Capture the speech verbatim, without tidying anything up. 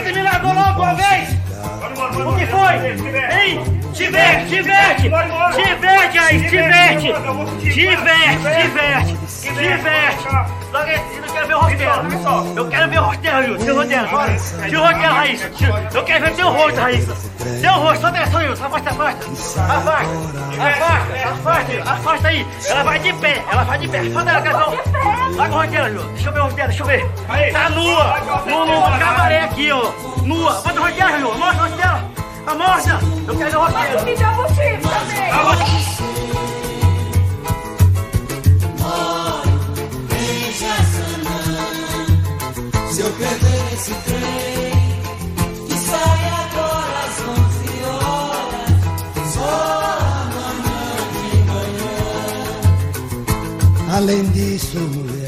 admirador logo uma vez! O que foi? Hein? Diverte, diverte! Diverte aí, diverte! Diverte, diverte! Diverte! Logo assim, eu quero ver o rosto dela. Eu quero ver o rosto dela, Wilson. Tira o rosto dela, bora. Tira o rosto dela, Raíssa. Eu quero ver teu rosto, Raíssa. Teu rosto, só atenção, Wilson. Afasta, afasta. Afasta, afasta, afasta, afasta aí. Ela vai de pé, ela vai de pé. Afasta ela, casal. Larga o rosto dela, Wilson. Deixa eu ver o rosto dela, deixa eu ver. Tá nua. No, no cabaré aqui, ó. Nua. Bota o rosto dela, Wilson. Mostra o rosto dela. Mostra. Eu quero ver o rosto dela. Mas me dá motivo também. Se eu perder esse trem que sai agora às onze horas, só amanhã de manhã. Além disso, mulher,